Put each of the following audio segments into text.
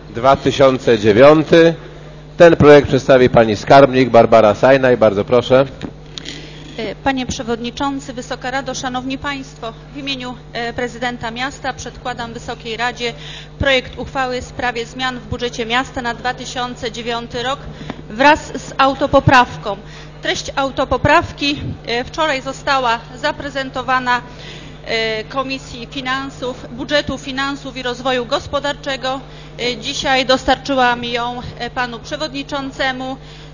2009. Ten projekt przedstawi pani skarbnik Barbara Sajnaj. Bardzo proszę. Panie Przewodniczący, Wysoka Rado, Szanowni Państwo, w imieniu Prezydenta Miasta przedkładam Wysokiej Radzie projekt uchwały w sprawie zmian w budżecie miasta na 2009 rok wraz z autopoprawką. Treść autopoprawki wczoraj została zaprezentowana Komisji Budżetu, Finansów i Rozwoju Gospodarczego. Dzisiaj dostarczyłam ją Panu Przewodniczącemu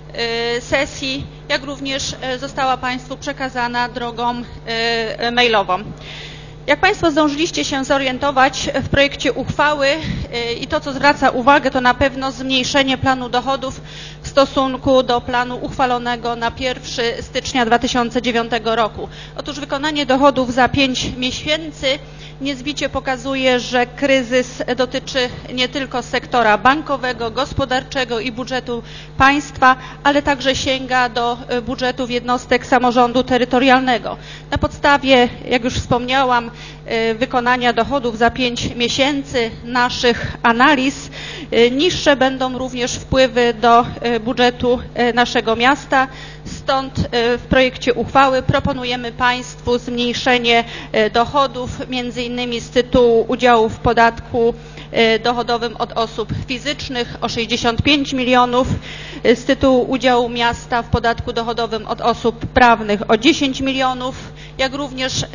sesji, jak również została Państwu przekazana drogą mailową. Jak Państwo zdążyliście się zorientować w projekcie uchwały i to, co zwraca uwagę, to na pewno zmniejszenie planu dochodów w stosunku do planu uchwalonego na 1 stycznia 2009 roku. Otóż wykonanie dochodów za 5 miesięcy niezbicie pokazuje, że kryzys dotyczy nie tylko sektora bankowego, gospodarczego i budżetu państwa, ale także sięga do budżetów jednostek samorządu terytorialnego. Na podstawie, jak już wspomniałam, wykonania dochodów za 5 miesięcy naszych analiz niższe będą również wpływy do budżetu naszego miasta. Stąd w projekcie uchwały proponujemy Państwu zmniejszenie dochodów m.in. z tytułu udziału w podatku dochodowym od osób fizycznych o 65 milionów, z tytułu udziału miasta w podatku dochodowym od osób prawnych o 10 milionów, jak również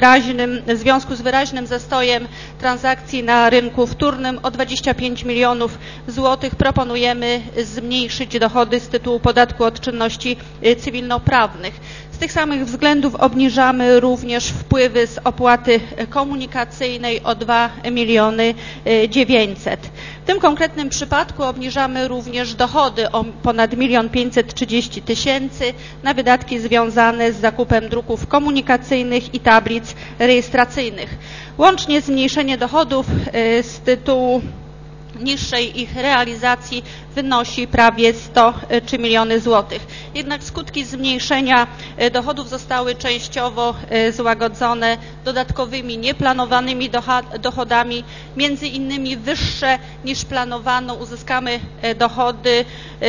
w związku z wyraźnym zastojem transakcji na rynku wtórnym o 25 milionów złotych proponujemy zmniejszyć dochody z tytułu podatku od czynności cywilnoprawnych. Z tych samych względów obniżamy również wpływy z opłaty komunikacyjnej o 2 miliony 900. W tym konkretnym przypadku obniżamy również dochody o ponad 1 530 000 na wydatki związane z zakupem druków komunikacyjnych i tablic rejestracyjnych. Łącznie zmniejszenie dochodów z tytułu niższej ich realizacji wynosi prawie 103 miliony złotych. Jednak skutki zmniejszenia dochodów zostały częściowo złagodzone dodatkowymi nieplanowanymi dochodami, między innymi wyższe niż planowano uzyskamy dochody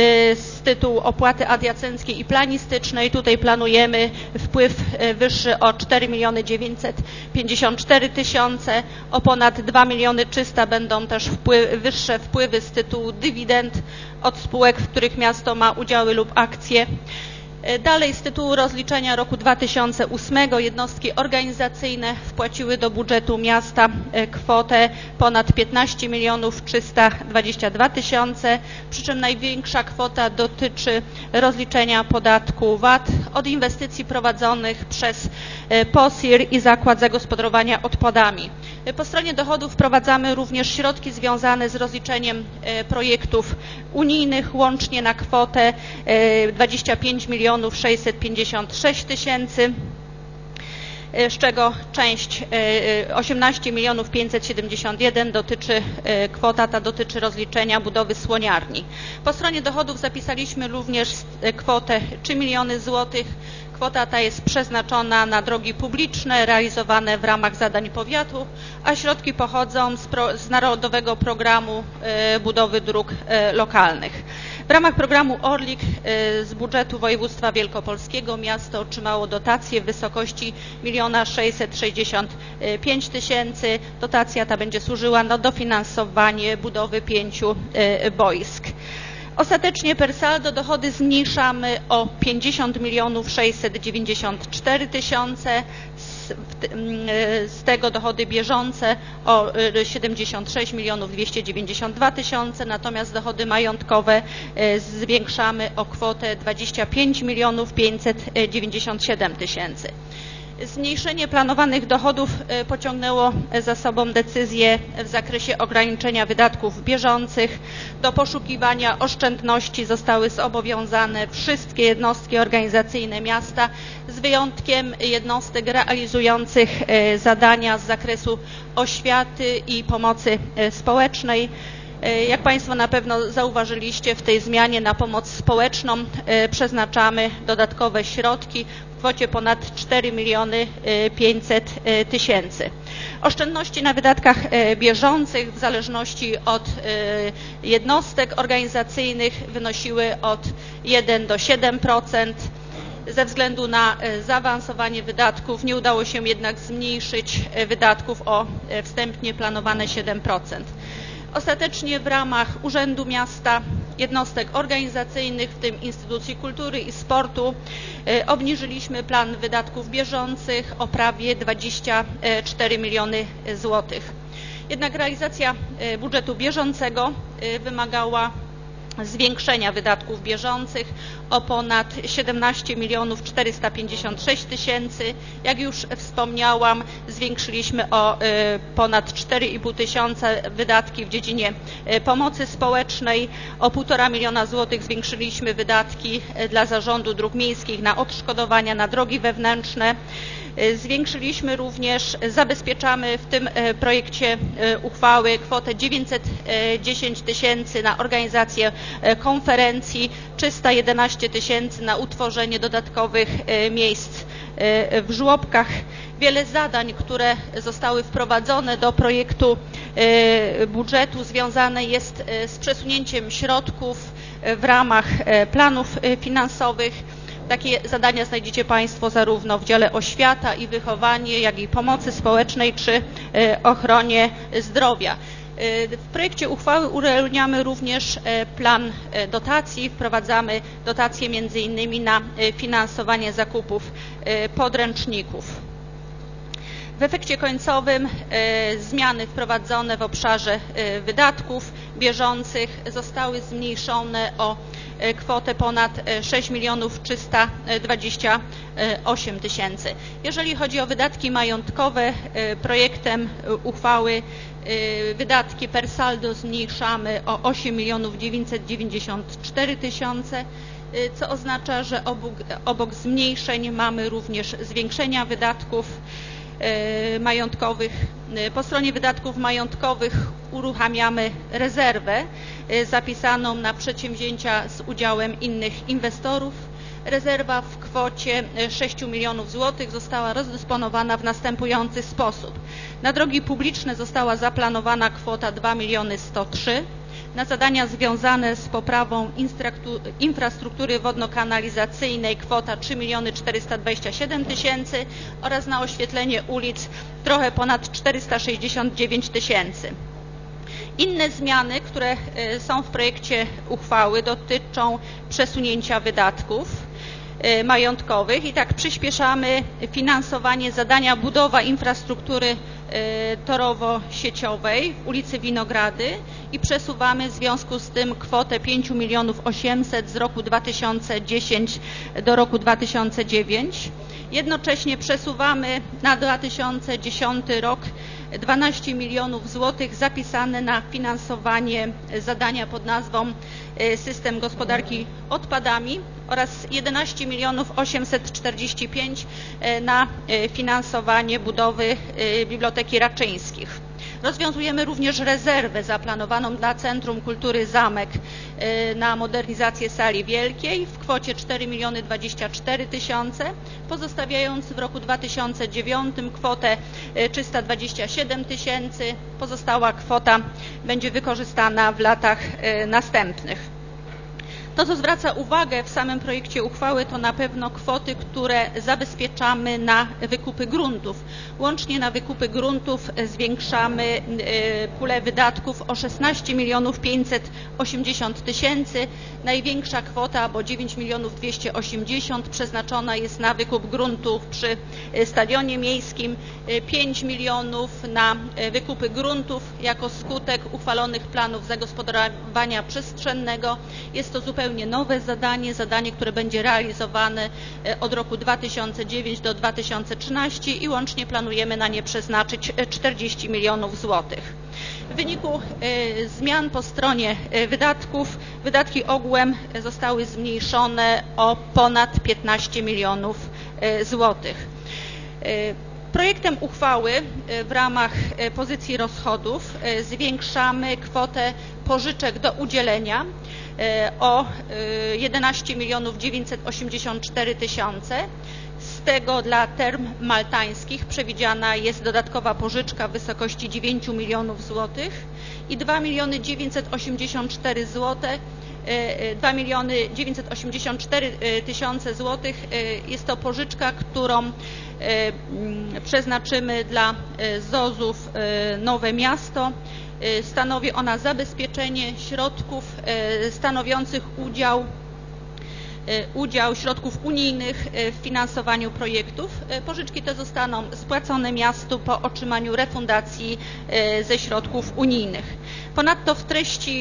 z tytułu opłaty adiacenckiej i planistycznej. Tutaj planujemy wpływ wyższy o 4 954 000, o ponad 2 300 000 będą też wyższe wpływy z tytułu dywidend od spółek, w których miasto ma udziały lub akcje. Dalej z tytułu rozliczenia roku 2008 jednostki organizacyjne wpłaciły do budżetu miasta kwotę ponad 15 322 000, przy czym największa kwota dotyczy rozliczenia podatku VAT od inwestycji prowadzonych przez POSIR i Zakład Zagospodarowania Odpadami. Po stronie dochodów wprowadzamy również środki związane z rozliczeniem projektów unijnych łącznie na kwotę 25 656 000, z czego część 18 571 000 dotyczy rozliczenia budowy słoniarni. Po stronie dochodów zapisaliśmy również kwotę 3 miliony złotych. Kwota ta jest przeznaczona na drogi publiczne realizowane w ramach zadań powiatu, a środki pochodzą z Narodowego Programu Budowy Dróg Lokalnych. W ramach programu ORLiK z budżetu województwa wielkopolskiego miasto otrzymało dotację w wysokości 1 665 000. Dotacja ta będzie służyła na dofinansowanie budowy 5 boisk. Ostatecznie per saldo dochody zmniejszamy o 50 694 000, z tego dochody bieżące o 76 292 000, natomiast dochody majątkowe zwiększamy o kwotę 25 597 000. Zmniejszenie planowanych dochodów pociągnęło za sobą decyzje w zakresie ograniczenia wydatków bieżących. Do poszukiwania oszczędności zostały zobowiązane wszystkie jednostki organizacyjne miasta, z wyjątkiem jednostek realizujących zadania z zakresu oświaty i pomocy społecznej. Jak Państwo na pewno zauważyliście, w tej zmianie na pomoc społeczną przeznaczamy dodatkowe środki w kwocie ponad 4 500 000. Oszczędności na wydatkach bieżących w zależności od jednostek organizacyjnych wynosiły od 1 do 7%. Ze względu na zaawansowanie wydatków nie udało się jednak zmniejszyć wydatków o wstępnie planowane 7%. Ostatecznie w ramach Urzędu Miasta, jednostek organizacyjnych, w tym instytucji kultury i sportu, obniżyliśmy plan wydatków bieżących o prawie 24 miliony złotych. Jednak realizacja budżetu bieżącego wymagała zwiększenia wydatków bieżących o ponad 17 456 000. Jak już wspomniałam, zwiększyliśmy o ponad 4,5 tysiąca wydatki w dziedzinie pomocy społecznej, o 1,5 miliona złotych zwiększyliśmy wydatki dla Zarządu Dróg Miejskich na odszkodowania na drogi wewnętrzne. Zwiększyliśmy również, zabezpieczamy w tym projekcie uchwały kwotę 910 000 na organizację konferencji, 311 000 na utworzenie dodatkowych miejsc w żłobkach. Wiele zadań, które zostały wprowadzone do projektu budżetu, związane jest z przesunięciem środków w ramach planów finansowych. Takie zadania znajdziecie Państwo zarówno w dziale oświata i wychowanie, jak i pomocy społecznej czy ochronie zdrowia. W projekcie uchwały urealniamy również plan dotacji, wprowadzamy dotacje m.in. na finansowanie zakupów podręczników. W efekcie końcowym zmiany wprowadzone w obszarze wydatków bieżących zostały zmniejszone o kwotę ponad 6 328 000. Jeżeli chodzi o wydatki majątkowe, projektem uchwały wydatki per saldo zmniejszamy o 8 994 000, co oznacza, że obok zmniejszeń mamy również zwiększenia wydatków majątkowych. Po stronie wydatków majątkowych uruchamiamy rezerwę zapisaną na przedsięwzięcia z udziałem innych inwestorów. Rezerwa w kwocie 6 milionów złotych została rozdysponowana w następujący sposób. Na drogi publiczne została zaplanowana kwota 2 103 000. Na zadania związane z poprawą infrastruktury wodno-kanalizacyjnej kwota 3 427 000 oraz na oświetlenie ulic trochę ponad 469 000. Inne zmiany, które są w projekcie uchwały, dotyczą przesunięcia wydatków majątkowych i tak przyspieszamy finansowanie zadania budowa infrastruktury torowo-sieciowej w ulicy Winogrady i przesuwamy w związku z tym kwotę 5 800 000 z roku 2010 do roku 2009. Jednocześnie przesuwamy na 2010 rok 12 milionów złotych zapisane na finansowanie zadania pod nazwą System gospodarki odpadami oraz 11 845 000 na finansowanie budowy Biblioteki Raczyńskich. Rozwiązujemy również rezerwę zaplanowaną dla Centrum Kultury Zamek na modernizację sali wielkiej w kwocie 4 024 000, pozostawiając w roku 2009 kwotę 327 000. Pozostała kwota będzie wykorzystana w latach następnych. To, co zwraca uwagę w samym projekcie uchwały, to na pewno kwoty, które zabezpieczamy na wykupy gruntów. Łącznie na wykupy gruntów zwiększamy pulę wydatków o 16 580 000. Największa kwota, bo 9 280 000, przeznaczona jest na wykup gruntów przy Stadionie Miejskim, 5 milionów na wykupy gruntów jako skutek uchwalonych planów zagospodarowania przestrzennego. Jest to zupełnie nowe zadanie, które będzie realizowane od roku 2009 do 2013 i łącznie planujemy na nie przeznaczyć 40 milionów złotych. W wyniku zmian po stronie wydatków, wydatki ogółem zostały zmniejszone o ponad 15 milionów złotych. Projektem uchwały w ramach pozycji rozchodów zwiększamy kwotę pożyczek do udzielenia o 11 984 000. Z tego dla term maltańskich przewidziana jest dodatkowa pożyczka w wysokości 9 milionów złotych i 2 984 000 złotych jest to pożyczka, którą przeznaczymy dla ZOZ-ów Nowe Miasto. Stanowi ona zabezpieczenie środków stanowiących udział środków unijnych w finansowaniu projektów. Pożyczki te zostaną spłacone miastu po otrzymaniu refundacji ze środków unijnych. Ponadto w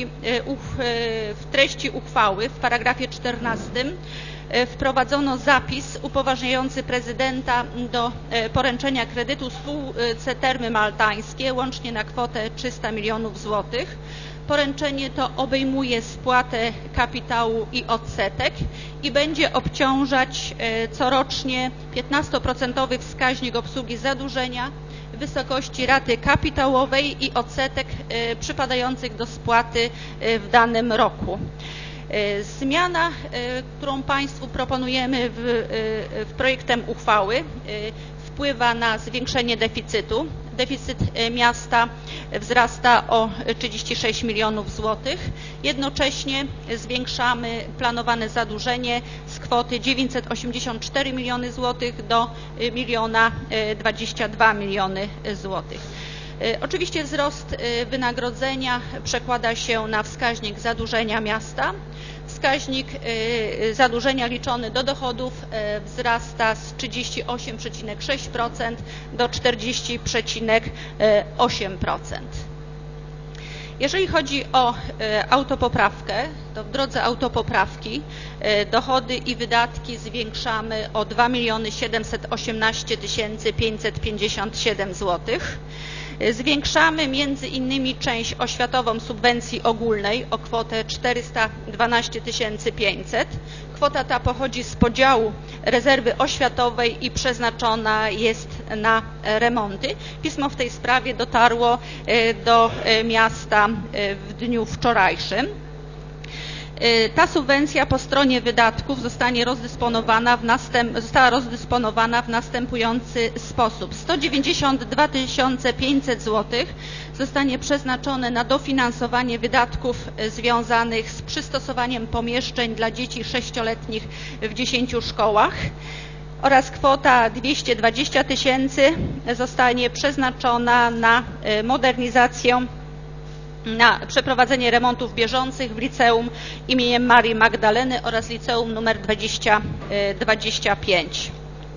treści uchwały w paragrafie 14 wprowadzono zapis upoważniający prezydenta do poręczenia kredytu spółce Termy Maltańskie łącznie na kwotę 300 milionów złotych. Poręczenie to obejmuje spłatę kapitału i odsetek i będzie obciążać corocznie 15% wskaźnik obsługi zadłużenia w wysokości raty kapitałowej i odsetek przypadających do spłaty w danym roku. Zmiana, którą Państwu proponujemy w projektem uchwały, wpływa na zwiększenie deficytu. Deficyt miasta wzrasta o 36 milionów złotych. Jednocześnie zwiększamy planowane zadłużenie z kwoty 984 miliony złotych do 1 022 miliony złotych. Oczywiście wzrost wynagrodzenia przekłada się na wskaźnik zadłużenia miasta. Wskaźnik zadłużenia liczony do dochodów wzrasta z 38,6% do 40,8%. Jeżeli chodzi o autopoprawkę, to w drodze autopoprawki dochody i wydatki zwiększamy o 2 718 557 zł. Zwiększamy między innymi część oświatową subwencji ogólnej o kwotę 412 500. Kwota ta pochodzi z podziału rezerwy oświatowej i przeznaczona jest na remonty. Pismo w tej sprawie dotarło do miasta w dniu wczorajszym. Ta subwencja po stronie wydatków została rozdysponowana w następujący sposób. 192 500 zł zostanie przeznaczone na dofinansowanie wydatków związanych z przystosowaniem pomieszczeń dla dzieci 6-letnich w 10 szkołach oraz kwota 220 000 zostanie przeznaczona na modernizację, na przeprowadzenie remontów bieżących w liceum imieniem Marii Magdaleny oraz liceum nr 25.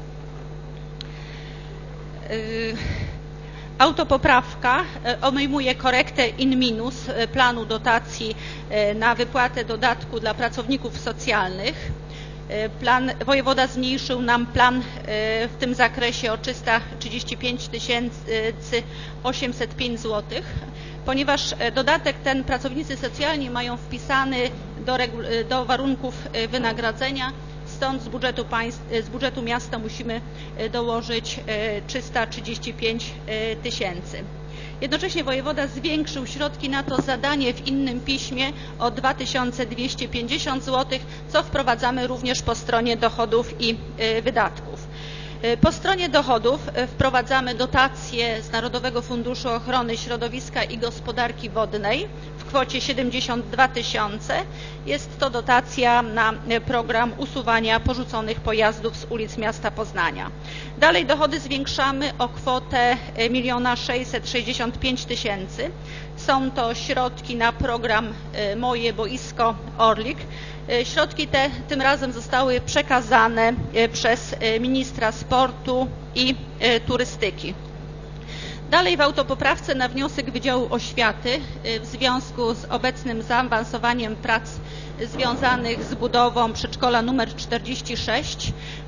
Autopoprawka obejmuje korektę in minus planu dotacji na wypłatę dodatku dla pracowników socjalnych. Wojewoda zmniejszył nam plan w tym zakresie o 335 805 zł. Ponieważ dodatek ten pracownicy socjalni mają wpisany do warunków wynagrodzenia, stąd z budżetu miasta musimy dołożyć 335 000. Jednocześnie wojewoda zwiększył środki na to zadanie w innym piśmie o 2250 zł, co wprowadzamy również po stronie dochodów i wydatków. Po stronie dochodów wprowadzamy dotację z Narodowego Funduszu Ochrony Środowiska i Gospodarki Wodnej w kwocie 72 000. Jest to dotacja na program usuwania porzuconych pojazdów z ulic miasta Poznania. Dalej dochody zwiększamy o kwotę 1 665 000. Są to środki na program Moje Boisko Orlik. Środki te tym razem zostały przekazane przez ministra sportu i turystyki. Dalej w autopoprawce na wniosek Wydziału Oświaty w związku z obecnym zaawansowaniem prac związanych z budową przedszkola nr 46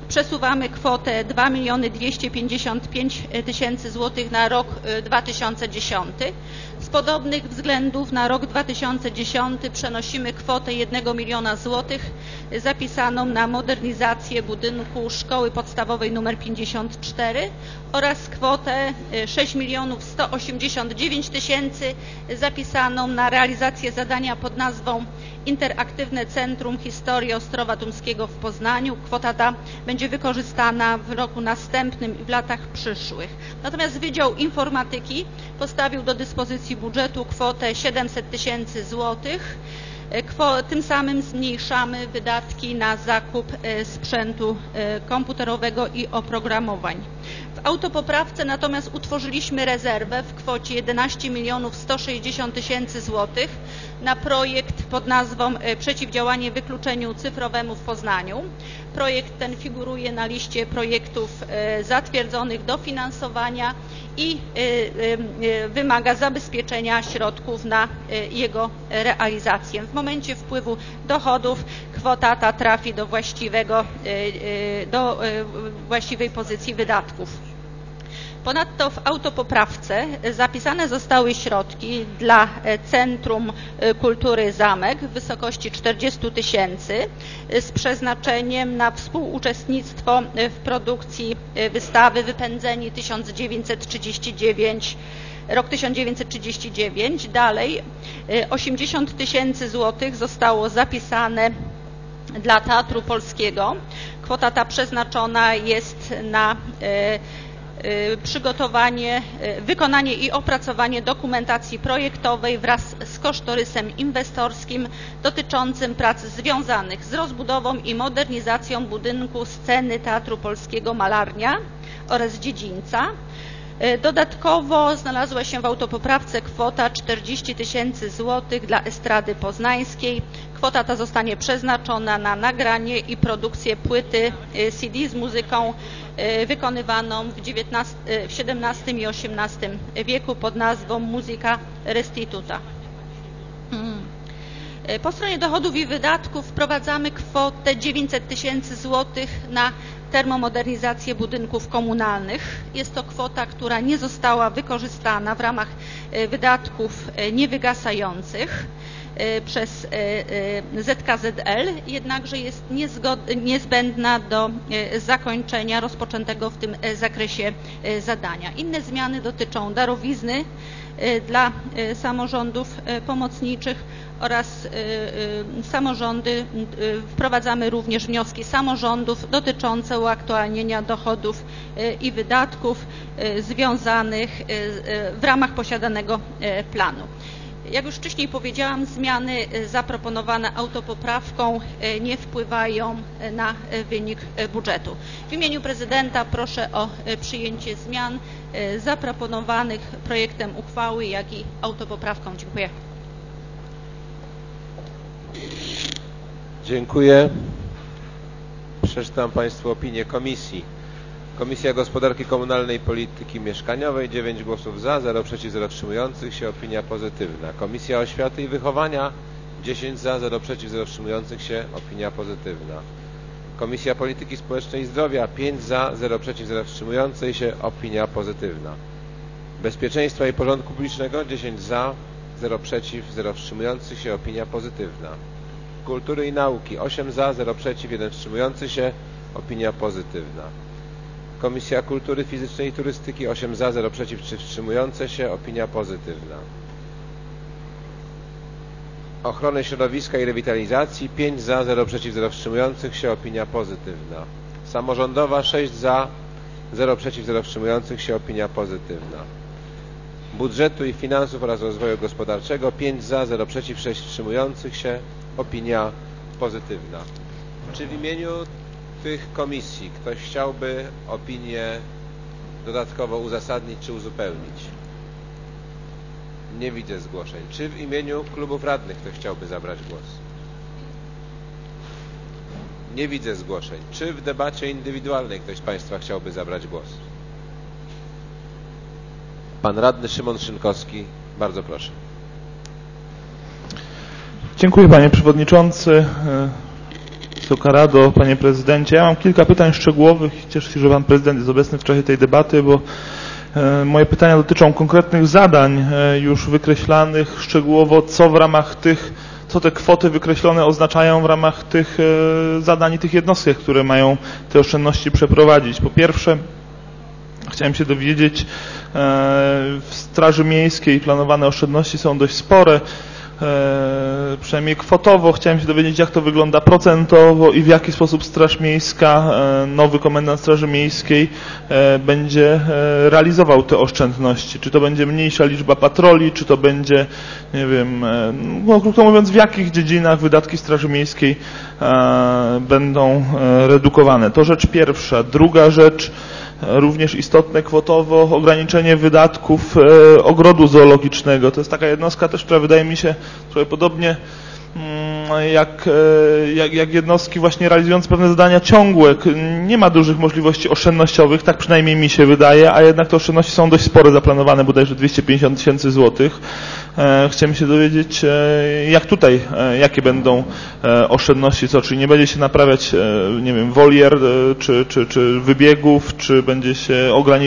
przesuwamy kwotę 2 255 000 złotych na rok 2010. Z podobnych względów na rok 2010 przenosimy kwotę 1 000 000 złotych zapisaną na modernizację budynku Szkoły Podstawowej nr 54 oraz kwotę 6 189 000 zapisaną na realizację zadania pod nazwą Interaktywne Centrum Historii Ostrowa Tumskiego w Poznaniu. Kwota ta będzie wykorzystana w roku następnym i w latach przyszłych. Natomiast Wydział Informatyki postawił do dyspozycji budżetu kwotę 700 000 złotych. Tym samym zmniejszamy wydatki na zakup sprzętu komputerowego i oprogramowań. W autopoprawce natomiast utworzyliśmy rezerwę w kwocie 11 160 000 złotych na projekt pod nazwą Przeciwdziałanie wykluczeniu cyfrowemu w Poznaniu. Projekt ten figuruje na liście projektów zatwierdzonych do finansowania i wymaga zabezpieczenia środków na jego realizację. W momencie wpływu dochodów kwota ta trafi do właściwej pozycji wydatków. Ponadto w autopoprawce zapisane zostały środki dla Centrum Kultury Zamek w wysokości 40 000 z przeznaczeniem na współuczestnictwo w produkcji wystawy Wypędzeni 1939, rok 1939. Dalej 80 000 złotych zostało zapisane dla Teatru Polskiego. Kwota ta przeznaczona jest na przygotowanie, wykonanie i opracowanie dokumentacji projektowej wraz z kosztorysem inwestorskim dotyczącym prac związanych z rozbudową i modernizacją budynku sceny Teatru Polskiego Malarnia oraz dziedzińca. Dodatkowo znalazła się w autopoprawce kwota 40 000 złotych dla Estrady Poznańskiej. Kwota ta zostanie przeznaczona na nagranie i produkcję płyty CD z muzyką wykonywaną w XVII i XVIII wieku pod nazwą Musica Restituta. Po stronie dochodów i wydatków wprowadzamy kwotę 900 000 złotych na termomodernizację budynków komunalnych. Jest to kwota, która nie została wykorzystana w ramach wydatków niewygasających przez ZKZL, jednakże jest niezbędna do zakończenia rozpoczętego w tym zakresie zadania. Inne zmiany dotyczą darowizny dla samorządów pomocniczych oraz wprowadzamy również wnioski samorządów dotyczące uaktualnienia dochodów i wydatków związanych w ramach posiadanego planu. Jak już wcześniej powiedziałam, zmiany zaproponowane autopoprawką nie wpływają na wynik budżetu. W imieniu prezydenta proszę o przyjęcie zmian zaproponowanych projektem uchwały, jak i autopoprawką. Dziękuję. Dziękuję. Przeczytam Państwu opinię komisji. Komisja Gospodarki Komunalnej i Polityki Mieszkaniowej 9 głosów za, 0 przeciw, 0 wstrzymujących się, opinia pozytywna. Komisja Oświaty i Wychowania 10 za, 0 przeciw, 0 wstrzymujących się, opinia pozytywna. Komisja Polityki Społecznej i Zdrowia 5 za, 0 przeciw, 0 wstrzymujących się, opinia pozytywna. Bezpieczeństwa i Porządku Publicznego 10 za, 0 przeciw, 0 wstrzymujących się, opinia pozytywna. Kultury i Nauki 8 za, 0 przeciw, 1 wstrzymujący się, opinia pozytywna. Komisja Kultury Fizycznej i Turystyki 8 za, 0 przeciw, 3 wstrzymujące się, opinia pozytywna. Ochrony Środowiska i Rewitalizacji 5 za, 0 przeciw, 0 wstrzymujących się, opinia pozytywna. Samorządowa 6 za, 0 przeciw, 0 wstrzymujących się, opinia pozytywna. Budżetu i Finansów oraz Rozwoju Gospodarczego 5 za, 0 przeciw, 6 wstrzymujących się, opinia pozytywna. Czy w imieniu tych komisji ktoś chciałby opinię dodatkowo uzasadnić czy uzupełnić? Nie widzę zgłoszeń. Czy w imieniu klubów radnych ktoś chciałby zabrać głos? Nie widzę zgłoszeń. Czy w debacie indywidualnej ktoś z Państwa chciałby zabrać głos? Pan radny Szymon Szynkowski, bardzo proszę. Dziękuję, panie przewodniczący. Wysoka Rado, Panie Prezydencie. Ja mam kilka pytań szczegółowych i cieszę się, że Pan Prezydent jest obecny w czasie tej debaty, bo moje pytania dotyczą konkretnych zadań już wykreślanych szczegółowo, co te kwoty wykreślone oznaczają w ramach tych zadań i tych jednostek, które mają te oszczędności przeprowadzić. Po pierwsze, chciałem się dowiedzieć, w Straży Miejskiej planowane oszczędności są dość spore, przynajmniej kwotowo. Chciałem się dowiedzieć, jak to wygląda procentowo i w jaki sposób Straż Miejska, nowy komendant Straży Miejskiej będzie realizował te oszczędności. Czy to będzie mniejsza liczba patroli, czy to będzie, nie wiem, no, krótko mówiąc, w jakich dziedzinach wydatki Straży Miejskiej będą redukowane. To rzecz pierwsza. Druga rzecz, również istotne kwotowo, ograniczenie wydatków ogrodu zoologicznego. To jest taka jednostka też, która wydaje mi się trochę podobnie jak jednostki właśnie realizujące pewne zadania ciągłe. Nie ma dużych możliwości oszczędnościowych, tak przynajmniej mi się wydaje, a jednak te oszczędności są dość spore, zaplanowane bodajże 250 000 złotych. Chciałem się dowiedzieć, jak tutaj, jakie będą oszczędności, czyli nie będzie się naprawiać, nie wiem, wolier czy wybiegów, czy będzie się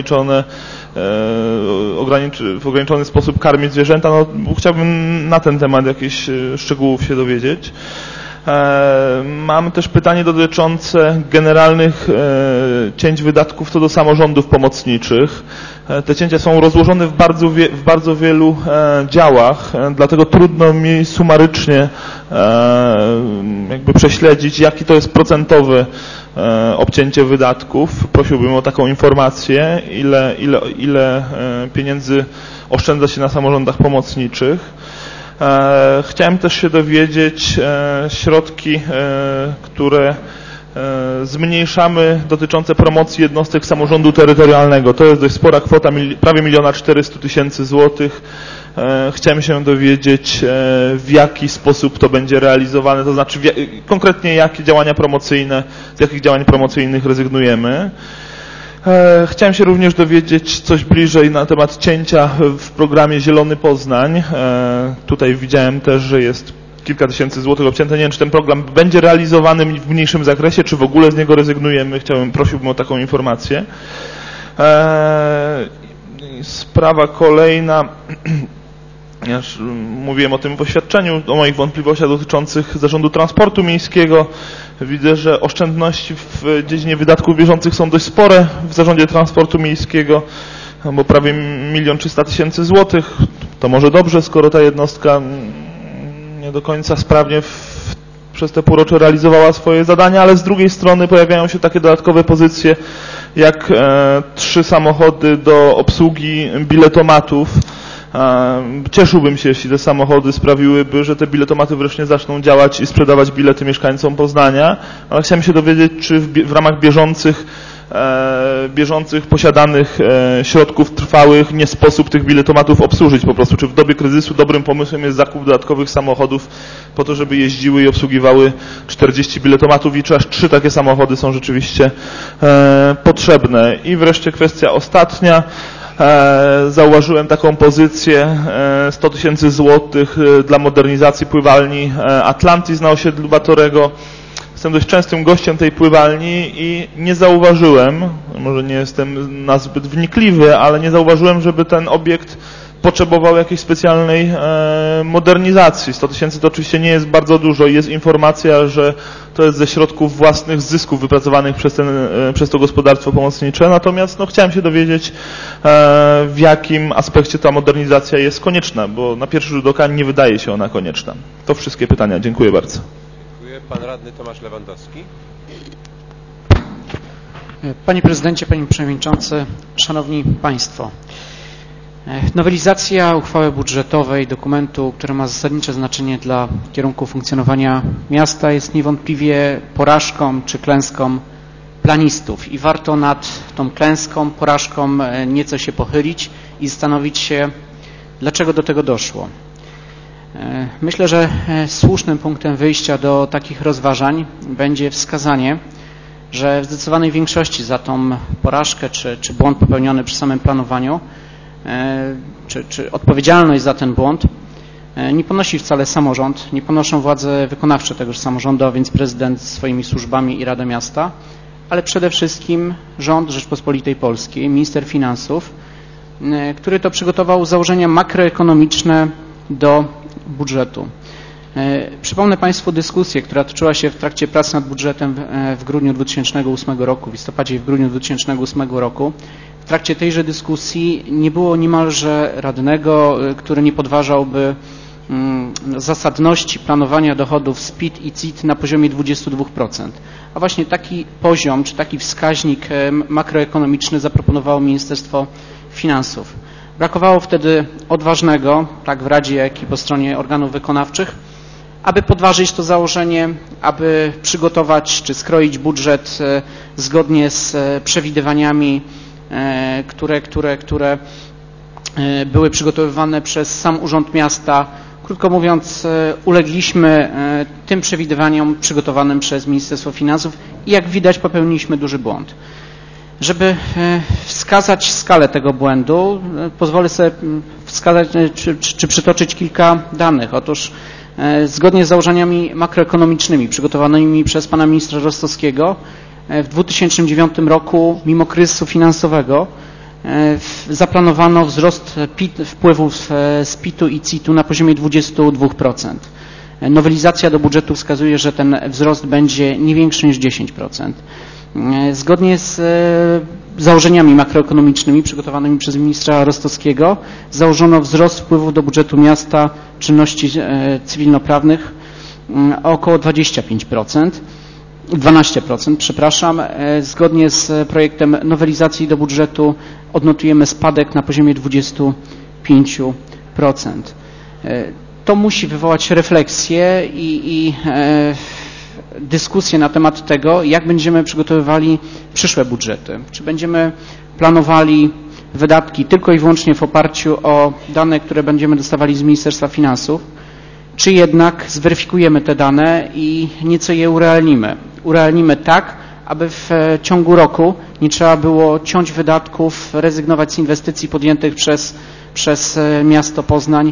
w ograniczony sposób karmić zwierzęta. No, chciałbym na ten temat jakichś szczegółów się dowiedzieć. Mam też pytanie dotyczące generalnych cięć wydatków co do samorządów pomocniczych. Te cięcia są rozłożone w bardzo wielu działach, dlatego trudno mi sumarycznie jakby prześledzić, jaki to jest procentowy obcięcie wydatków. Prosiłbym o taką informację, ile pieniędzy oszczędza się na samorządach pomocniczych. Chciałem też się dowiedzieć środki, które zmniejszamy dotyczące promocji jednostek samorządu terytorialnego. To jest dość spora kwota, prawie 1 400 000 złotych. Chciałem się dowiedzieć, w jaki sposób to będzie realizowane, to znaczy konkretnie jakie działania promocyjne, z jakich działań promocyjnych rezygnujemy. Chciałem się również dowiedzieć coś bliżej na temat cięcia w programie Zielony Poznań. Tutaj widziałem też, że jest kilka tysięcy złotych obcięte. Nie wiem, czy ten program będzie realizowany w mniejszym zakresie, czy w ogóle z niego rezygnujemy. Prosiłbym o taką informację. Sprawa kolejna. Ja już mówiłem o tym w oświadczeniu, o moich wątpliwościach dotyczących Zarządu Transportu Miejskiego. Widzę, że oszczędności w dziedzinie wydatków bieżących są dość spore w Zarządzie Transportu Miejskiego, bo prawie 1 300 000 złotych. To może dobrze, skoro ta jednostka nie do końca sprawnie przez te półrocze realizowała swoje zadania, ale z drugiej strony pojawiają się takie dodatkowe pozycje, jak 3 samochody do obsługi biletomatów. Cieszyłbym się, jeśli te samochody sprawiłyby, że te biletomaty wreszcie zaczną działać i sprzedawać bilety mieszkańcom Poznania, ale chciałem się dowiedzieć, czy w ramach bieżących posiadanych środków trwałych nie sposób tych biletomatów obsłużyć po prostu, czy w dobie kryzysu dobrym pomysłem jest zakup dodatkowych samochodów po to, żeby jeździły i obsługiwały 40 biletomatów i czy aż 3 takie samochody są rzeczywiście potrzebne. I wreszcie kwestia ostatnia. Zauważyłem taką pozycję 100 000 złotych dla modernizacji pływalni Atlantis na osiedlu Batorego. Jestem dość częstym gościem tej pływalni i nie zauważyłem, może nie jestem nazbyt wnikliwy, ale nie zauważyłem, żeby ten obiekt potrzebował jakiejś specjalnej modernizacji. 100 000 to oczywiście nie jest bardzo dużo i jest informacja, że to jest ze środków własnych zysków wypracowanych przez to gospodarstwo pomocnicze. Natomiast chciałem się dowiedzieć, w jakim aspekcie ta modernizacja jest konieczna, bo na pierwszy rzut oka nie wydaje się ona konieczna. To wszystkie pytania. Dziękuję bardzo. Dziękuję. Pan radny Tomasz Lewandowski. Panie Prezydencie, Panie Przewodniczący, Szanowni Państwo. Nowelizacja uchwały budżetowej, dokumentu, który ma zasadnicze znaczenie dla kierunku funkcjonowania miasta, jest niewątpliwie porażką czy klęską planistów i warto nad tą klęską, porażką nieco się pochylić i zastanowić się, dlaczego do tego doszło. Myślę, że słusznym punktem wyjścia do takich rozważań będzie wskazanie, że w zdecydowanej większości za tą porażkę czy błąd popełniony przy samym planowaniu, czy odpowiedzialność za ten błąd nie ponosi wcale samorząd, nie ponoszą władze wykonawcze tegoż samorządu, a więc prezydent swoimi służbami i Rada Miasta, ale przede wszystkim rząd Rzeczpospolitej Polskiej, minister finansów, który to przygotował założenia makroekonomiczne do budżetu. Przypomnę Państwu dyskusję, która toczyła się w trakcie prac nad budżetem w grudniu 2008 roku, w listopadzie i w grudniu 2008 roku. W trakcie tejże dyskusji nie było niemalże radnego, który nie podważałby zasadności planowania dochodów z PIT i CIT na poziomie 22%. A właśnie taki poziom, czy taki wskaźnik makroekonomiczny zaproponowało Ministerstwo Finansów. Brakowało wtedy odważnego, tak w Radzie, jak i po stronie organów wykonawczych, aby podważyć to założenie, aby przygotować czy skroić budżet zgodnie z przewidywaniami, które były przygotowywane przez sam Urząd Miasta. Krótko mówiąc, ulegliśmy tym przewidywaniom przygotowanym przez Ministerstwo Finansów i jak widać popełniliśmy duży błąd. Żeby wskazać skalę tego błędu, pozwolę sobie wskazać czy przytoczyć kilka danych. Otóż zgodnie z założeniami makroekonomicznymi przygotowanymi przez pana ministra Rostowskiego w 2009 roku, mimo kryzysu finansowego, zaplanowano wzrost wpływów z PIT-u i CIT-u na poziomie 22%. Nowelizacja do budżetu wskazuje, że ten wzrost będzie nie większy niż 10%. Zgodnie z założeniami makroekonomicznymi przygotowanymi przez ministra Rostowskiego założono wzrost wpływów do budżetu miasta czynności cywilnoprawnych o około 12%, przepraszam. Zgodnie z projektem nowelizacji do budżetu odnotujemy spadek na poziomie 25%. To musi wywołać refleksję i dyskusję na temat tego, jak będziemy przygotowywali przyszłe budżety. Czy będziemy planowali wydatki tylko i wyłącznie w oparciu o dane, które będziemy dostawali z Ministerstwa Finansów, czy jednak zweryfikujemy te dane i nieco je urealnimy. Urealnimy tak, aby w ciągu roku nie trzeba było ciąć wydatków, rezygnować z inwestycji podjętych przez miasto Poznań.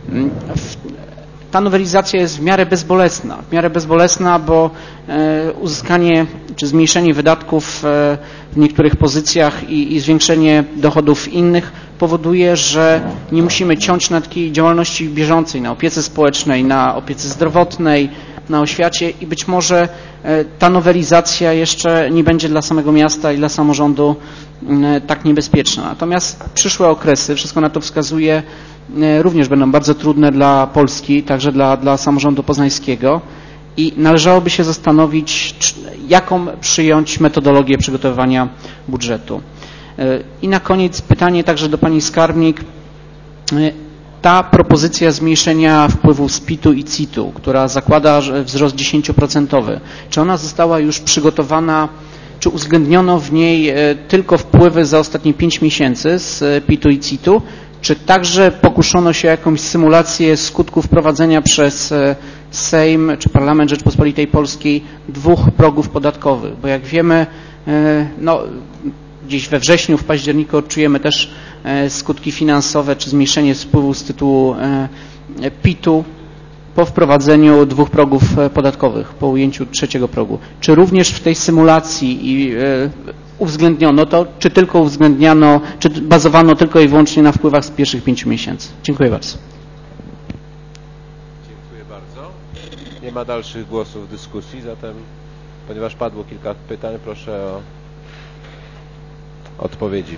Ta nowelizacja jest w miarę bezbolesna, bo uzyskanie czy zmniejszenie wydatków w niektórych pozycjach i zwiększenie dochodów innych powoduje, że nie musimy ciąć na takiej działalności bieżącej, na opiece społecznej, na opiece zdrowotnej, na oświacie i być może ta nowelizacja jeszcze nie będzie dla samego miasta i dla samorządu tak niebezpieczna. Natomiast przyszłe okresy, wszystko na to wskazuje, również będą bardzo trudne dla Polski, także dla samorządu poznańskiego i należałoby się zastanowić, jaką przyjąć metodologię przygotowywania budżetu. I na koniec pytanie także do pani skarbnik. Ta propozycja zmniejszenia wpływów z PIT-u i CIT-u, która zakłada wzrost 10%, czy ona została już przygotowana, czy uwzględniono w niej tylko wpływy za ostatnie 5 miesięcy z PIT-u i CIT-u, czy także pokuszono się o jakąś symulację skutków wprowadzenia przez Sejm czy Parlament Rzeczpospolitej Polskiej 2 progów podatkowych? Bo jak wiemy, gdzieś we wrześniu, w październiku odczujemy też skutki finansowe czy zmniejszenie wpływów z tytułu PIT-u po wprowadzeniu 2 progów podatkowych, po ujęciu 3. progu. Czy również w tej symulacji uwzględniono to, czy tylko uwzględniano, czy bazowano tylko i wyłącznie na wpływach z pierwszych 5 miesięcy? Dziękuję bardzo. Dziękuję bardzo. Nie ma dalszych głosów w dyskusji, zatem ponieważ padło kilka pytań, proszę o odpowiedzi.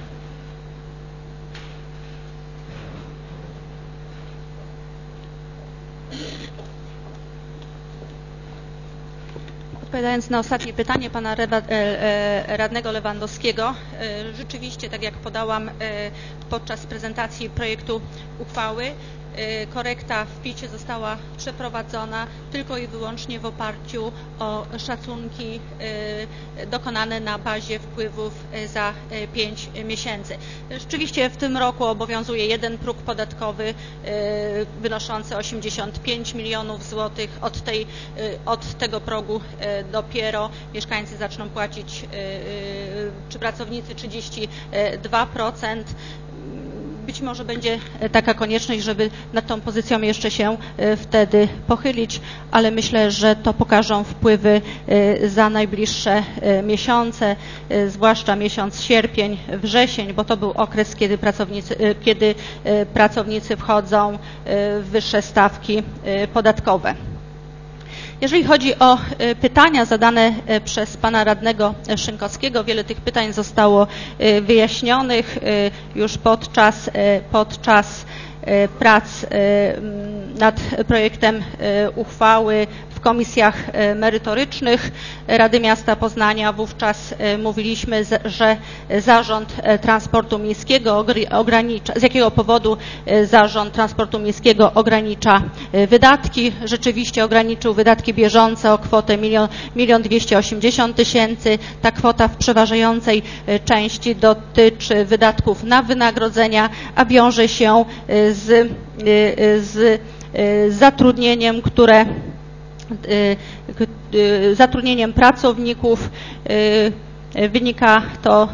Odpowiadając na ostatnie pytanie pana radnego Lewandowskiego, rzeczywiście, tak jak podałam podczas prezentacji projektu uchwały, korekta w PIT-cie została przeprowadzona tylko i wyłącznie w oparciu o szacunki dokonane na bazie wpływów za 5 miesięcy. Rzeczywiście w tym roku obowiązuje jeden próg podatkowy wynoszący 85 milionów złotych. Od tego progu dopiero mieszkańcy zaczną płacić, czy pracownicy 32%. być może będzie taka konieczność, żeby nad tą pozycją jeszcze się wtedy pochylić, ale myślę, że to pokażą wpływy za najbliższe miesiące, zwłaszcza miesiąc sierpień, wrzesień, bo to był okres, kiedy pracownicy wchodzą w wyższe stawki podatkowe. Jeżeli chodzi o pytania zadane przez pana radnego Szynkowskiego, wiele tych pytań zostało wyjaśnionych już podczas prac nad projektem uchwały w komisjach merytorycznych Rady Miasta Poznania. Wówczas mówiliśmy, że Zarząd Transportu Miejskiego ogranicza, z jakiego powodu Zarząd Transportu Miejskiego ogranicza wydatki. Rzeczywiście ograniczył wydatki bieżące o kwotę 1 280 000. Ta kwota w przeważającej części dotyczy wydatków na wynagrodzenia, a wiąże się z zatrudnieniem, zatrudnieniem pracowników. Wynika to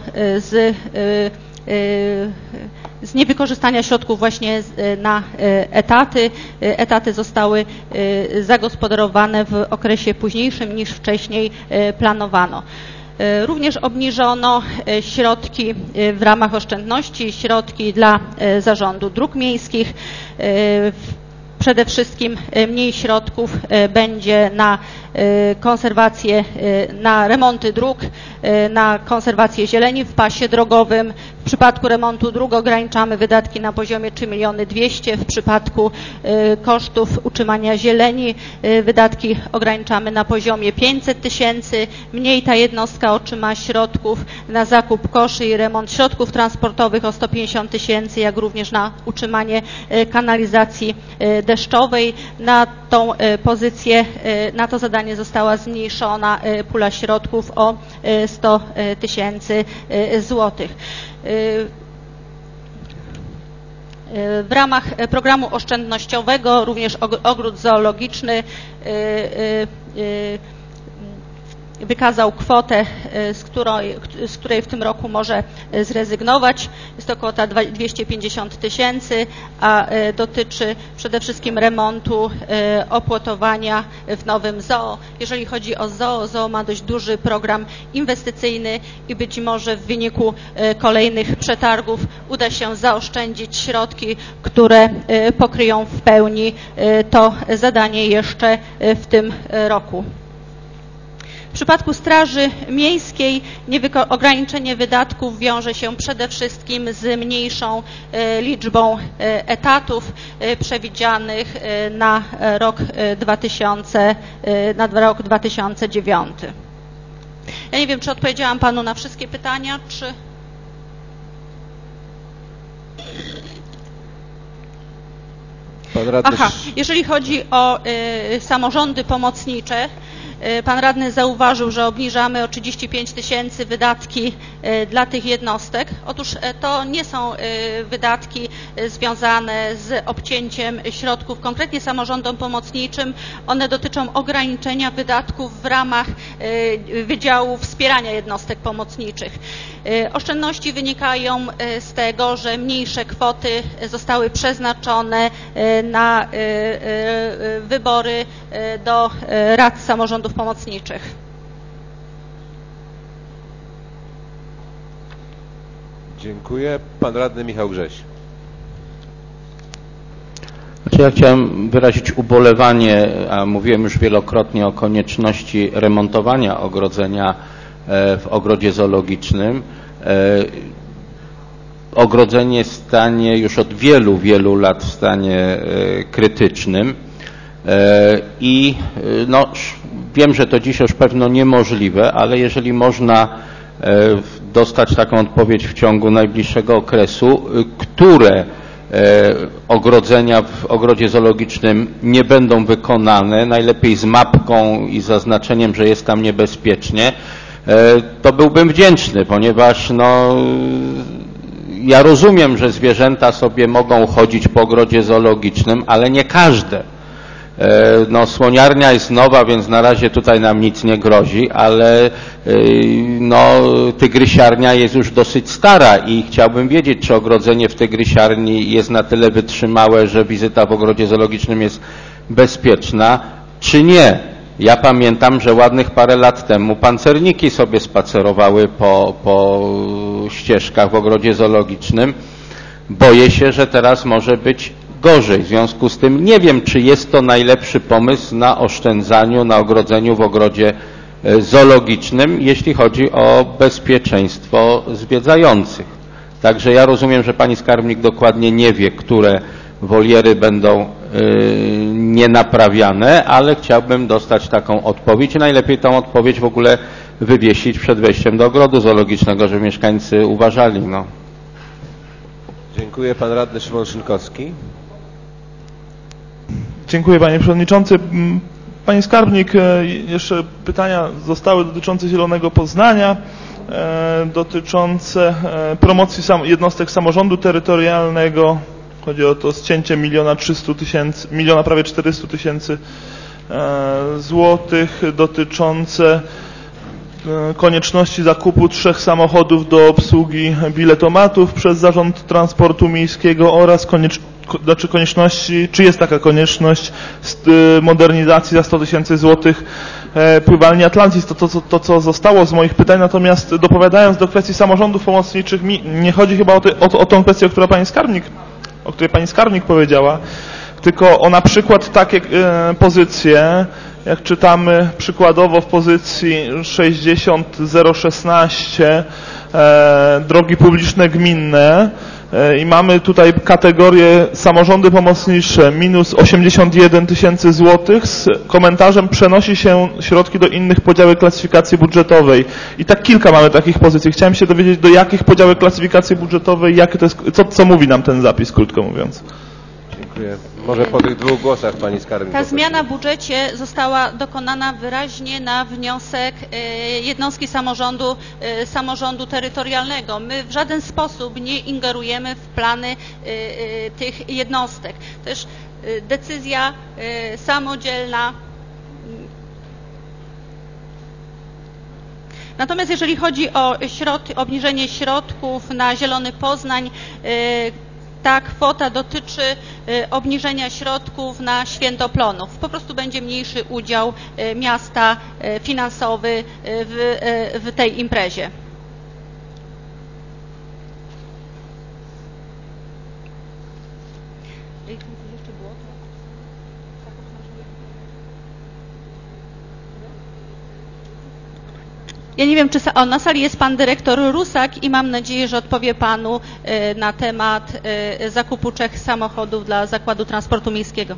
z niewykorzystania środków właśnie na etaty. Etaty zostały zagospodarowane w okresie późniejszym niż wcześniej planowano. Również obniżono środki w ramach oszczędności, środki dla Zarządu Dróg Miejskich. Przede wszystkim mniej środków będzie na konserwację, na remonty dróg, na konserwację zieleni w pasie drogowym. W przypadku remontu dróg ograniczamy wydatki na poziomie 3 200 000. W przypadku kosztów utrzymania zieleni wydatki ograniczamy na poziomie 500 000. Mniej ta jednostka otrzyma środków na zakup koszy i remont środków transportowych o 150 000, jak również na utrzymanie kanalizacji deszczowej. Na tą pozycję, na to zadanie została zmniejszona pula środków o 100 000 złotych. W ramach programu oszczędnościowego również ogród zoologiczny wykazał kwotę, z której w tym roku może zrezygnować. Jest to kwota 250 000, a dotyczy przede wszystkim remontu opłotowania w nowym zoo. Jeżeli chodzi o zoo ma dość duży program inwestycyjny i być może w wyniku kolejnych przetargów uda się zaoszczędzić środki, które pokryją w pełni to zadanie jeszcze w tym roku. W przypadku Straży Miejskiej ograniczenie wydatków wiąże się przede wszystkim z mniejszą liczbą etatów przewidzianych na rok 2009. Ja nie wiem, czy odpowiedziałam panu na wszystkie pytania, czy... Aha, jeżeli chodzi o samorządy pomocnicze, pan radny zauważył, że obniżamy o 35 000 wydatki dla tych jednostek. Otóż to nie są wydatki związane z obcięciem środków konkretnie samorządom pomocniczym. One dotyczą ograniczenia wydatków w ramach Wydziału Wspierania Jednostek Pomocniczych. Oszczędności wynikają z tego, że mniejsze kwoty zostały przeznaczone na wybory do rad samorządów pomocniczych. Dziękuję. Pan radny Michał Grześ. Ja chciałem wyrazić ubolewanie, a mówiłem już wielokrotnie o konieczności remontowania ogrodzenia w ogrodzie zoologicznym. Ogrodzenie stanie już od wielu lat w stanie krytycznym i no, wiem, że to dziś już pewno niemożliwe, ale jeżeli można dostać taką odpowiedź w ciągu najbliższego okresu, które ogrodzenia w ogrodzie zoologicznym nie będą wykonane, najlepiej z mapką i zaznaczeniem, że jest tam niebezpiecznie, to byłbym wdzięczny, ponieważ no, ja rozumiem, że zwierzęta sobie mogą chodzić po ogrodzie zoologicznym, ale nie każde. No, słoniarnia jest nowa, więc na razie tutaj nam nic nie grozi, ale no, tygrysiarnia jest już dosyć stara i chciałbym wiedzieć, czy ogrodzenie w tygrysiarni jest na tyle wytrzymałe, że wizyta w ogrodzie zoologicznym jest bezpieczna, czy nie. Ja pamiętam, że ładnych parę lat temu pancerniki sobie spacerowały po ścieżkach w ogrodzie zoologicznym. Boję się, że teraz może być gorzej. W związku z tym nie wiem, czy jest to najlepszy pomysł na oszczędzaniu, na ogrodzeniu w ogrodzie zoologicznym, jeśli chodzi o bezpieczeństwo zwiedzających. Także ja rozumiem, że pani skarbnik dokładnie nie wie, które woliery będą nienaprawiane, ale chciałbym dostać taką odpowiedź i najlepiej tą odpowiedź w ogóle wywiesić przed wejściem do ogrodu zoologicznego, żeby mieszkańcy uważali. No. Dziękuję. Pan radny Szymon Szynkowski. Dziękuję panie przewodniczący. Panie skarbnik, jeszcze pytania zostały dotyczące Zielonego Poznania, dotyczące promocji jednostek samorządu terytorialnego. Chodzi o to zcięcie miliona prawie 400 tysięcy złotych, dotyczące konieczności zakupu 3 samochodów do obsługi biletomatów przez Zarząd Transportu Miejskiego oraz konieczności, czy jest taka konieczność modernizacji za 100 tysięcy złotych pływalni Atlantis. To, co zostało z moich pytań, natomiast dopowiadając do kwestii samorządów pomocniczych, nie chodzi chyba o tą kwestię, o której pani skarbnik powiedziała, tylko o na przykład takie pozycje, jak czytamy przykładowo w pozycji 60016 drogi publiczne gminne i mamy tutaj kategorię samorządy pomocnicze minus 81 tysięcy złotych z komentarzem przenosi się środki do innych podziałek klasyfikacji budżetowej. I tak kilka mamy takich pozycji. Chciałem się dowiedzieć, do jakich podziałek klasyfikacji budżetowej, jakie to jest, co mówi nam ten zapis, krótko mówiąc. Dziękuję. Może po tych dwóch głosach pani skarbnik. Ta zmiana w budżecie została dokonana wyraźnie na wniosek jednostki samorządu terytorialnego. My w żaden sposób nie ingerujemy w plany tych jednostek. Też decyzja samodzielna. Natomiast jeżeli chodzi o obniżenie środków na Zielony Poznań, ta kwota dotyczy obniżenia środków na Świętoplonów. Po prostu będzie mniejszy udział miasta finansowy w tej imprezie. Ja nie wiem, czy na sali jest pan dyrektor Rusak i mam nadzieję, że odpowie panu na temat zakupu 3 samochodów dla Zakładu Transportu Miejskiego.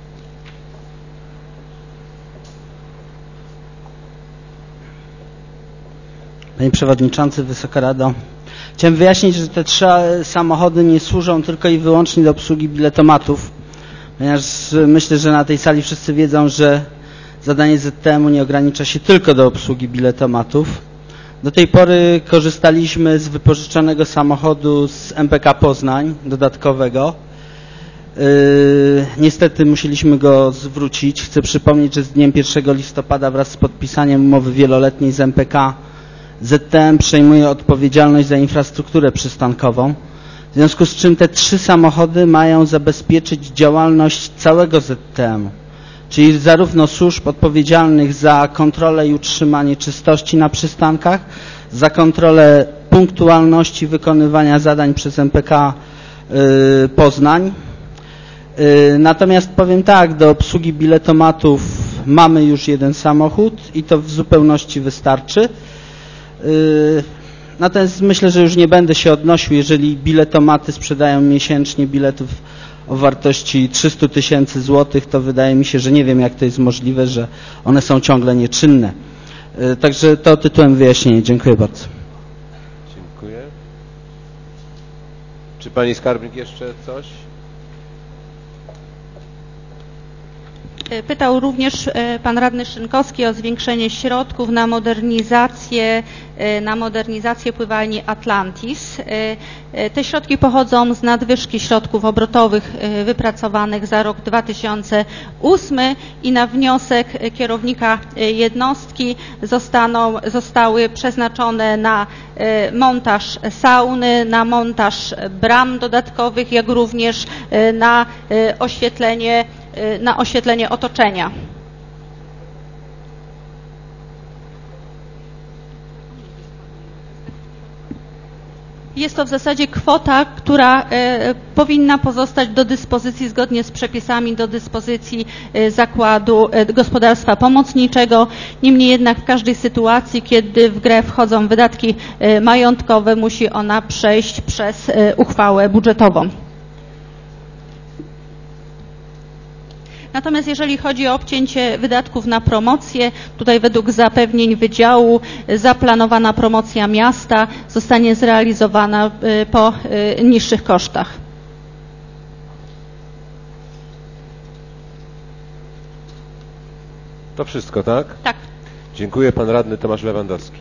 Panie Przewodniczący, Wysoka Rado. Chciałem wyjaśnić, że te 3 samochody nie służą tylko i wyłącznie do obsługi biletomatów, ponieważ myślę, że na tej sali wszyscy wiedzą, że zadanie ZTM-u nie ogranicza się tylko do obsługi biletomatów. Do tej pory korzystaliśmy z wypożyczonego samochodu z MPK Poznań, dodatkowego. Niestety musieliśmy go zwrócić. Chcę przypomnieć, że z dniem 1 listopada wraz z podpisaniem umowy wieloletniej z MPK ZTM przejmuje odpowiedzialność za infrastrukturę przystankową. W związku z czym te 3 samochody mają zabezpieczyć działalność całego ZTM-u. Czyli zarówno służb odpowiedzialnych za kontrolę i utrzymanie czystości na przystankach, za kontrolę punktualności wykonywania zadań przez MPK Poznań. Natomiast powiem tak, do obsługi biletomatów mamy już 1 samochód i to w zupełności wystarczy. Natomiast myślę, że już nie będę się odnosił, jeżeli biletomaty sprzedają miesięcznie biletów o wartości 300 tysięcy złotych, to wydaje mi się, że nie wiem, jak to jest możliwe, że one są ciągle nieczynne. Także to tytułem wyjaśnienia. Dziękuję bardzo. Dziękuję. Czy pani skarbnik jeszcze coś? Pytał również pan radny Szynkowski o zwiększenie środków na modernizację pływalni Atlantis. Te środki pochodzą z nadwyżki środków obrotowych wypracowanych za rok 2008 i na wniosek kierownika jednostki zostały przeznaczone na montaż sauny, na montaż bram dodatkowych, jak również na oświetlenie otoczenia. Jest to w zasadzie kwota, która powinna pozostać do dyspozycji, zgodnie z przepisami, do dyspozycji zakładu gospodarstwa pomocniczego. Niemniej jednak w każdej sytuacji, kiedy w grę wchodzą wydatki majątkowe, musi ona przejść przez uchwałę budżetową. Natomiast jeżeli chodzi o obcięcie wydatków na promocję, tutaj według zapewnień wydziału zaplanowana promocja miasta zostanie zrealizowana po niższych kosztach. To wszystko, tak? Tak. Dziękuję. Pan radny Tomasz Lewandowski.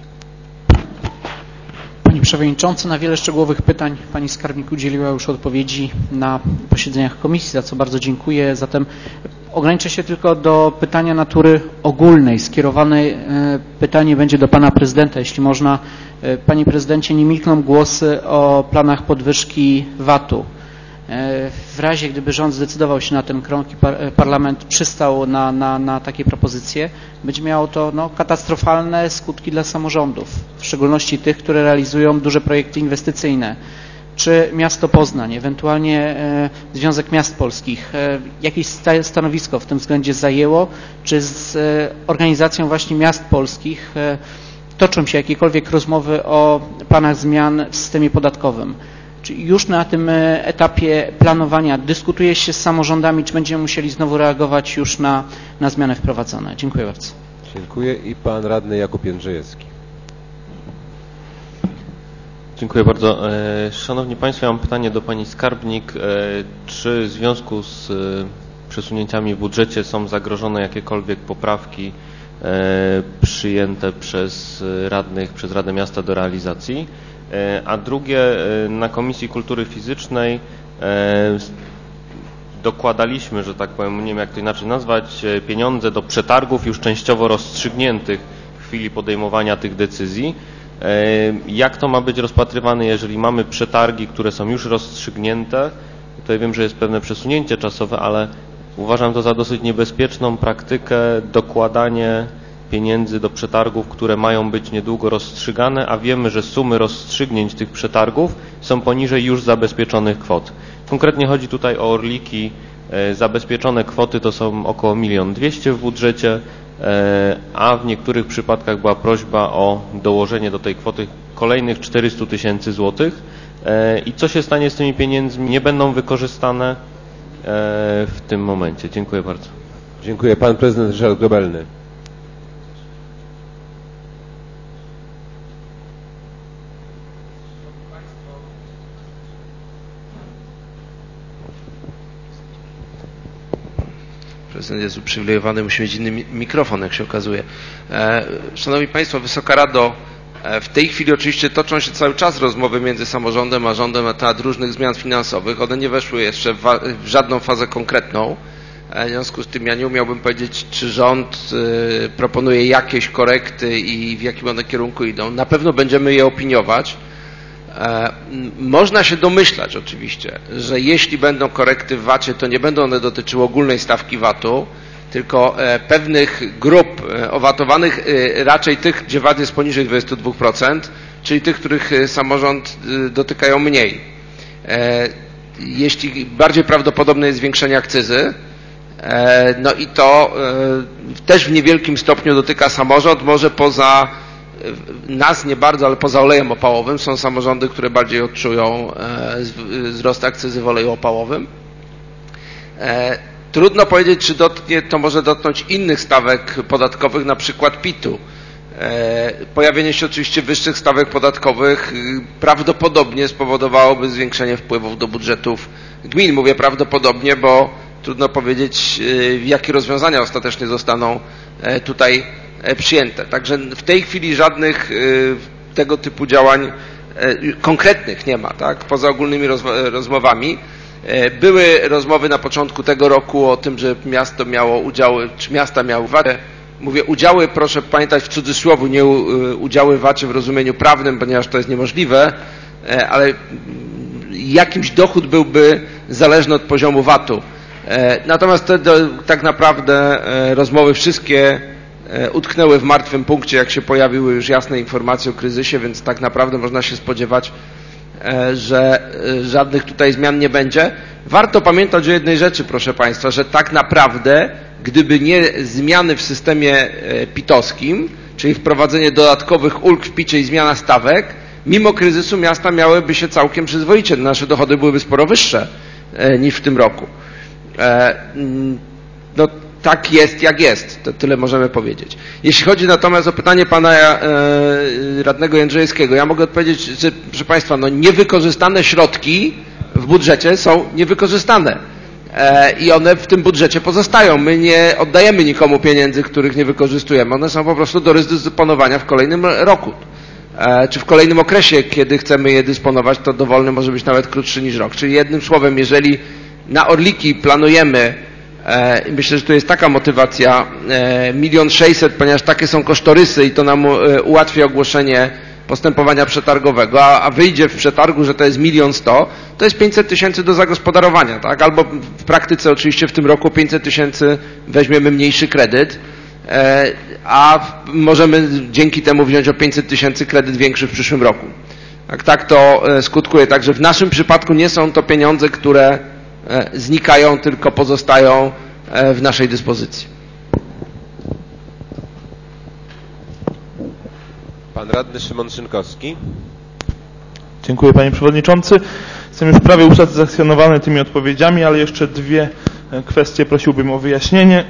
Panie Przewodniczący, na wiele szczegółowych pytań Pani Skarbnik udzieliła już odpowiedzi na posiedzeniach komisji, za co bardzo dziękuję. Zatem ograniczę się tylko do pytania natury ogólnej. Skierowane pytanie będzie do Pana Prezydenta. Jeśli można, Panie Prezydencie, nie milkną głosy o planach podwyżki VAT-u. W razie, gdyby rząd zdecydował się na ten krok i parlament przystał na takie propozycje, będzie miało to katastrofalne skutki dla samorządów, w szczególności tych, które realizują duże projekty inwestycyjne. Czy miasto Poznań, ewentualnie Związek Miast Polskich jakieś stanowisko w tym względzie zajęło, czy z organizacją właśnie miast polskich toczą się jakiekolwiek rozmowy o planach zmian w systemie podatkowym? Czy już na tym etapie planowania dyskutuje się z samorządami, czy będziemy musieli znowu reagować już na zmiany wprowadzone? Dziękuję bardzo. Dziękuję. I pan radny Jakub Jędrzejewski. Dziękuję bardzo. Szanowni Państwo, ja mam pytanie do Pani Skarbnik. Czy w związku z przesunięciami w budżecie są zagrożone jakiekolwiek poprawki przyjęte przez radnych, przez Radę Miasta do realizacji? A drugie, na Komisji Kultury Fizycznej dokładaliśmy, że tak powiem, nie wiem jak to inaczej nazwać, pieniądze do przetargów już częściowo rozstrzygniętych w chwili podejmowania tych decyzji. Jak to ma być rozpatrywane, jeżeli mamy przetargi, które są już rozstrzygnięte? Tutaj wiem, że jest pewne przesunięcie czasowe, ale uważam to za dosyć niebezpieczną praktykę, dokładanie pieniędzy do przetargów, które mają być niedługo rozstrzygane, a wiemy, że sumy rozstrzygnięć tych przetargów są poniżej już zabezpieczonych kwot. Konkretnie chodzi tutaj o Orliki. Zabezpieczone kwoty to są około 1 200 000 w budżecie, a w niektórych przypadkach była prośba o dołożenie do tej kwoty kolejnych 400 000 złotych. I co się stanie z tymi pieniędzmi? Nie będą wykorzystane w tym momencie. Dziękuję bardzo. Dziękuję. Pan prezydent Ryszard Grobelny. Prezydent jest uprzywilejowany, musi mieć inny mikrofon, jak się okazuje. Szanowni Państwo, Wysoka Rado, w tej chwili oczywiście toczą się cały czas rozmowy między samorządem a rządem na temat różnych zmian finansowych. One nie weszły jeszcze w żadną fazę konkretną. W związku z tym ja nie umiałbym powiedzieć, czy rząd proponuje jakieś korekty i w jakim one kierunku idą. Na pewno będziemy je opiniować. Można się domyślać oczywiście, że jeśli będą korekty w VAT-ie, to nie będą one dotyczyły ogólnej stawki VAT-u, tylko pewnych grup owatowanych, raczej tych, gdzie VAT jest poniżej 22%, czyli tych, których samorząd dotykają mniej. Jeśli bardziej prawdopodobne jest zwiększenie akcyzy, no i to też w niewielkim stopniu dotyka samorząd, może poza nas nie bardzo, ale poza olejem opałowym są samorządy, które bardziej odczują wzrost akcyzy w oleju opałowym. Trudno powiedzieć, czy to może dotknąć innych stawek podatkowych, na przykład PIT-u. Pojawienie się oczywiście wyższych stawek podatkowych prawdopodobnie spowodowałoby zwiększenie wpływów do budżetów gmin. Mówię prawdopodobnie, bo trudno powiedzieć, jakie rozwiązania ostatecznie zostaną tutaj przyjęte. Także w tej chwili żadnych tego typu działań konkretnych nie ma, tak? Poza ogólnymi rozmowami. Były rozmowy na początku tego roku o tym, że miasto miało udziały, czy miasta miały VAT-ie. Mówię udziały, proszę pamiętać w cudzysłowie, nie udziały VAT-y w rozumieniu prawnym, ponieważ to jest niemożliwe, ale jakimś dochód byłby zależny od poziomu VAT-u. Natomiast te tak naprawdę rozmowy wszystkie utknęły w martwym punkcie, jak się pojawiły już jasne informacje o kryzysie, więc tak naprawdę można się spodziewać, że żadnych tutaj zmian nie będzie. Warto pamiętać o jednej rzeczy, proszę Państwa, że tak naprawdę, gdyby nie zmiany w systemie PIT-owskim, czyli wprowadzenie dodatkowych ulg w PIT-cie i zmiana stawek, mimo kryzysu miasta miałyby się całkiem przyzwoicie. Nasze dochody byłyby sporo wyższe niż w tym roku. No tak jest, jak jest. To tyle możemy powiedzieć. Jeśli chodzi natomiast o pytanie pana radnego Jędrzejewskiego, ja mogę odpowiedzieć, że proszę Państwa, no niewykorzystane środki w budżecie są niewykorzystane i one w tym budżecie pozostają. My nie oddajemy nikomu pieniędzy, których nie wykorzystujemy. One są po prostu do rozdysponowania w kolejnym roku. Czy w kolejnym okresie, kiedy chcemy je dysponować, to dowolny może być nawet krótszy niż rok. Czyli jednym słowem, jeżeli na Orliki planujemy, myślę, że to jest taka motywacja, 1 600 000, ponieważ takie są kosztorysy i to nam ułatwi ogłoszenie postępowania przetargowego, a wyjdzie w przetargu, że to jest 1 100 000, to jest 500 000 do zagospodarowania, tak? Albo w praktyce oczywiście w tym roku 500 000 weźmiemy mniejszy kredyt, a możemy dzięki temu wziąć o 500 000 kredyt większy w przyszłym roku. Tak to skutkuje. Także w naszym przypadku nie są to pieniądze, które znikają, tylko pozostają w naszej dyspozycji. Pan radny Szymon Szynkowski. Dziękuję Panie Przewodniczący. Jestem już prawie usatysfakcjonowany tymi odpowiedziami, ale jeszcze dwie kwestie prosiłbym o wyjaśnienie.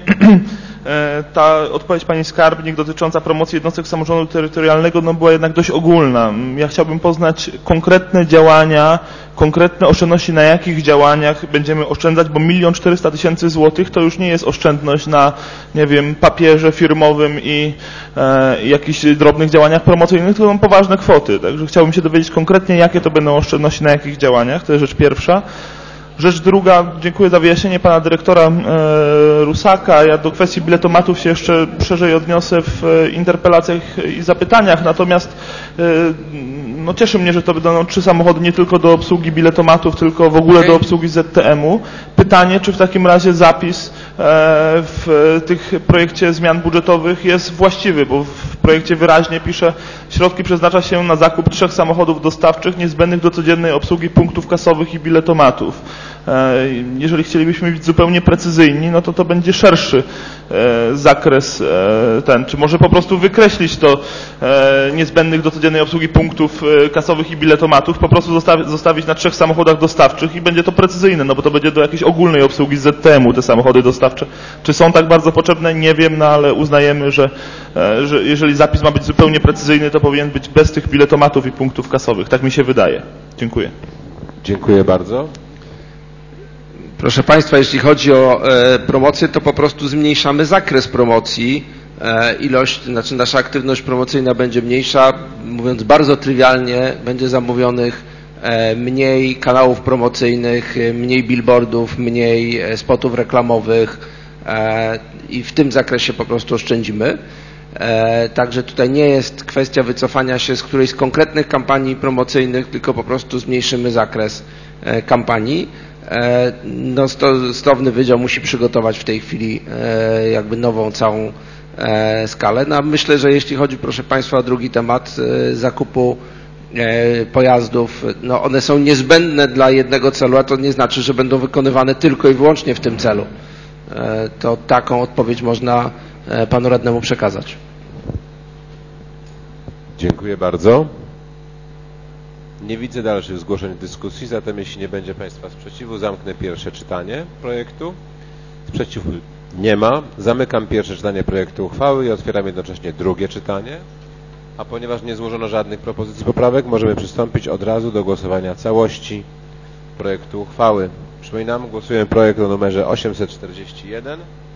Ta odpowiedź Pani Skarbnik dotycząca promocji jednostek samorządu terytorialnego była jednak dość ogólna. Ja chciałbym poznać konkretne działania, konkretne oszczędności, na jakich działaniach będziemy oszczędzać, bo 1 400 000 złotych to już nie jest oszczędność na, nie wiem, papierze firmowym i jakichś drobnych działaniach promocyjnych, to są poważne kwoty. Także chciałbym się dowiedzieć konkretnie, jakie to będą oszczędności, na jakich działaniach. To jest rzecz pierwsza. Rzecz druga, dziękuję za wyjaśnienie pana dyrektora Rusaka. Ja do kwestii biletomatów się jeszcze szerzej odniosę w interpelacjach i zapytaniach, natomiast no cieszy mnie, że to będą 3 samochody nie tylko do obsługi biletomatów, tylko w ogóle do obsługi ZTM-u. Pytanie, czy w takim razie zapis w tych projekcie zmian budżetowych jest właściwy, bo w projekcie wyraźnie pisze, środki przeznacza się na zakup 3 samochodów dostawczych niezbędnych do codziennej obsługi punktów kasowych i biletomatów. Jeżeli chcielibyśmy być zupełnie precyzyjni, no to będzie szerszy zakres ten. Czy może po prostu wykreślić to niezbędnych do codziennej obsługi punktów kasowych i biletomatów, po prostu zostawić na 3 samochodach dostawczych i będzie to precyzyjne, no bo to będzie do jakiejś ogólnej obsługi ZTM-u te samochody dostawcze. Czy są tak bardzo potrzebne? Nie wiem, no ale uznajemy, że jeżeli zapis ma być zupełnie precyzyjny, to powinien być bez tych biletomatów i punktów kasowych. Tak mi się wydaje. Dziękuję. Dziękuję bardzo. Proszę Państwa, jeśli chodzi o promocję, to po prostu zmniejszamy zakres promocji. Nasza aktywność promocyjna będzie mniejsza. Mówiąc bardzo trywialnie, będzie zamówionych mniej kanałów promocyjnych, mniej billboardów, mniej spotów reklamowych i w tym zakresie po prostu oszczędzimy. Także tutaj nie jest kwestia wycofania się z którejś z konkretnych kampanii promocyjnych, tylko po prostu zmniejszymy zakres kampanii. No, stosowny wydział musi przygotować w tej chwili jakby nową całą skalę. No, myślę, że jeśli chodzi, proszę Państwa, o drugi temat zakupu pojazdów, no one są niezbędne dla jednego celu, a to nie znaczy, że będą wykonywane tylko i wyłącznie w tym celu. To taką odpowiedź można panu radnemu przekazać. Dziękuję bardzo. Nie widzę dalszych zgłoszeń w dyskusji, zatem jeśli nie będzie Państwa sprzeciwu, zamknę pierwsze czytanie projektu. Sprzeciwu nie ma. Zamykam pierwsze czytanie projektu uchwały i otwieram jednocześnie drugie czytanie. A ponieważ nie złożono żadnych propozycji poprawek, możemy przystąpić od razu do głosowania całości projektu uchwały. Przypominam, głosujemy projekt o numerze 841.